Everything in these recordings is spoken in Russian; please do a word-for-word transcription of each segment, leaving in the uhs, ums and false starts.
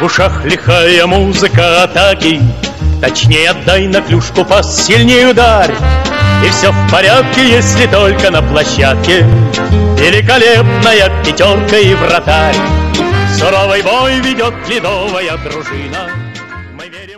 В ушах лихая музыка атаки, точнее отдай на клюшку пас, сильнее ударь. И все в порядке, если только на площадке великолепная пятерка и вратарь. Суровый бой ведет ледовая дружина. Мы верим...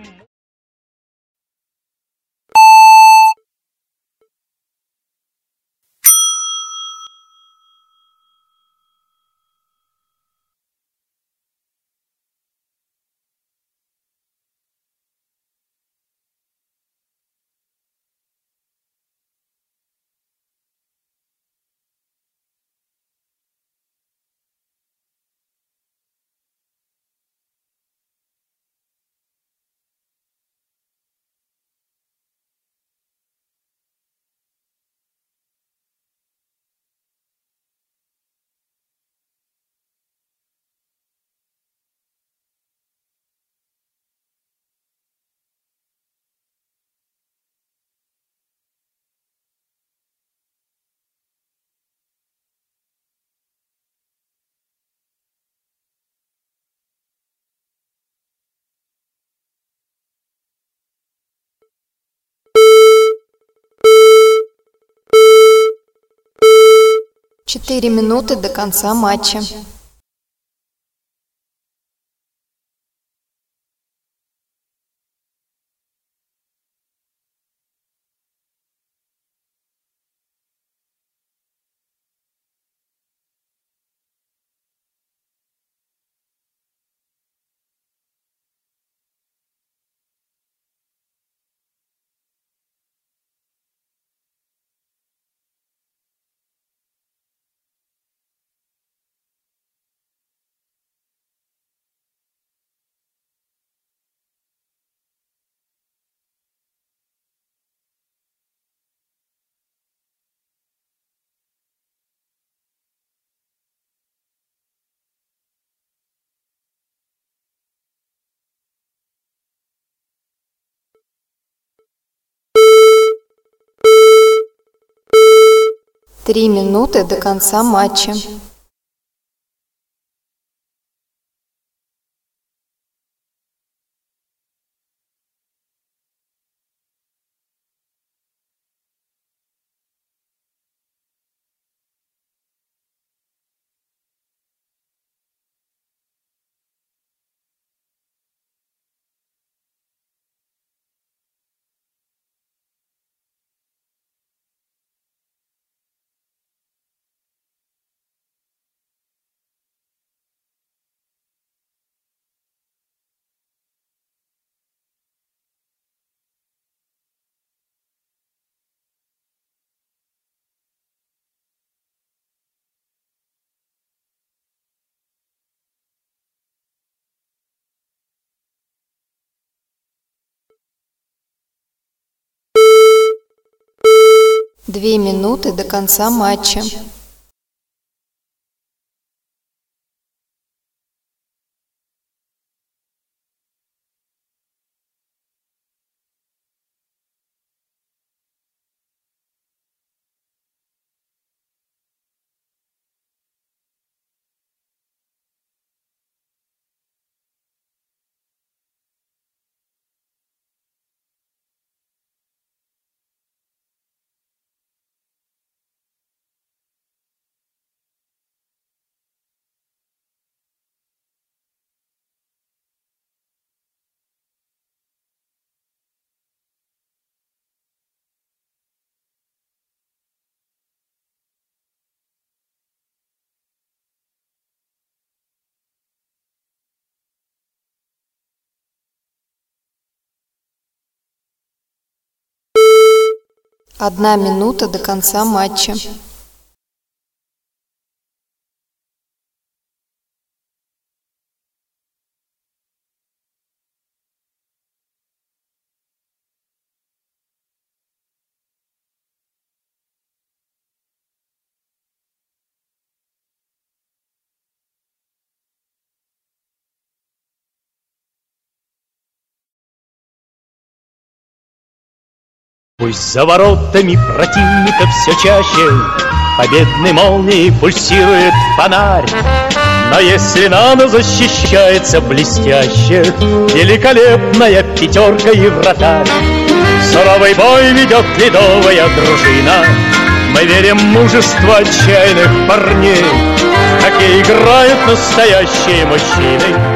Четыре минуты до конца матча. Три минуты до конца матча. Две минуты до конца матча. Одна минута до конца матча. Пусть за воротами противника все чаще победной молнией пульсирует фонарь, А если надо, защищается блестяще великолепная пятерка и вратарь. Суровый бой ведет ледовая дружина. Мы верим в мужество отчаянных парней. В хоккей играют настоящие мужчины.